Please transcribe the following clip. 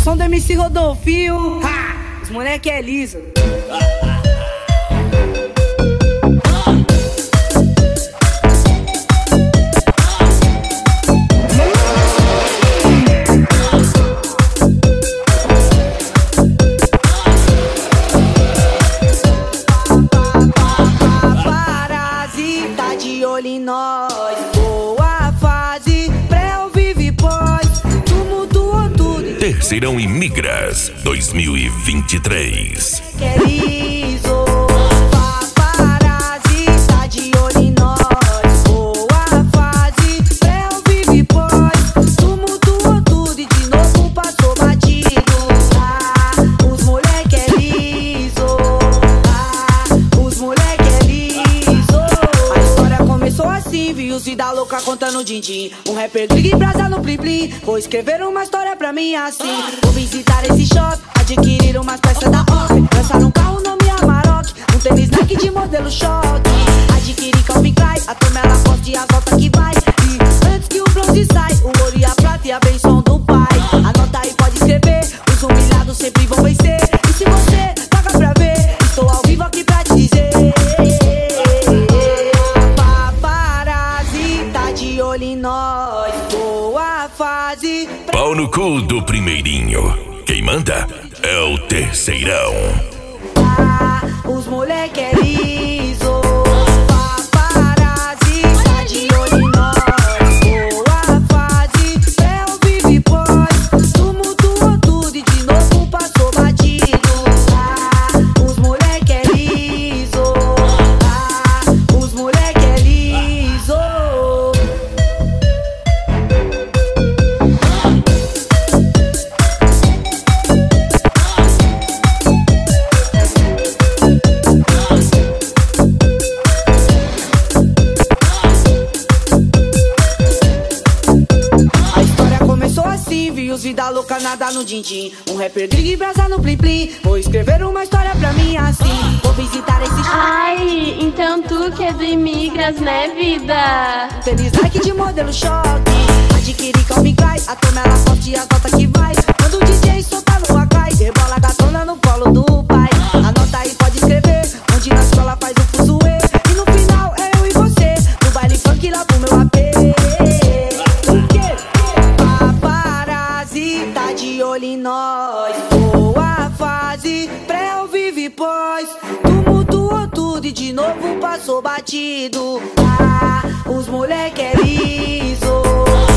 som do MC Rodolfinho. Ha! Os moleque é liso. Parasita de olho em nós. Boa fase, pré ou vive pós. Tumultuou tudo. Terceirão e Migras 2023. Que é liso. Parasita de olho em nós. Boa fase, pré ou vive pós. Tumultuou tudo e de novo passou batido. Os moleque é liso. Os moleque é liso. A história começou assim, viu vida louca contando din-din. Um rapper grig brasa no plim-plim. Vou escrever uma história pra mim assim. Vou visitar esse shopping, adquirir umas peças da OP. Lançar um carro nome Amarok, um tênis Nike de modelo choque. Adquirir Calvin Klein, a Tomela Poste e as voltas que vai. E antes que o bronze sai, o ouro e a prata e a benção do pai. Anota aí, pode escrever, os humilhados sempre vão vencer. E se você paga pra ver, estou ao vivo aqui pra te dizer. Parasita de olho em nós. Boa fase. Pau no cu do primeirinho. Quem manda é o terceirão. Os moleque é liso. Parasita de olho em nós. Boa fase, pré ou vive pós. Tumultuou tudo e de novo passou batido. Os moleque é liso. Os moleque é liso. A história começou assim, vi os vida louca nada no din-din. Um rapper grig brasa no plim-plim. Vou escrever uma história pra mim assim. Vou visitar esse Ai, então tu que é do Imigras, né, vida? tênis Nike de modelo choque. Adquirir Calvin Klein, a Tomela Poste e as voltas que vai. Quando o DJ soltar no acai, rebola a gatona no colo do pai. Anota aí, pode escrever, onde na escola faz o fuzuê. E no final é eu e você, no baile funk lá pro meu AP. O quê? Parasita de olho em nós. Boa fase, pré ou vive pós. Tumultuou tudo e de novo passou batido. Os moleque é liso.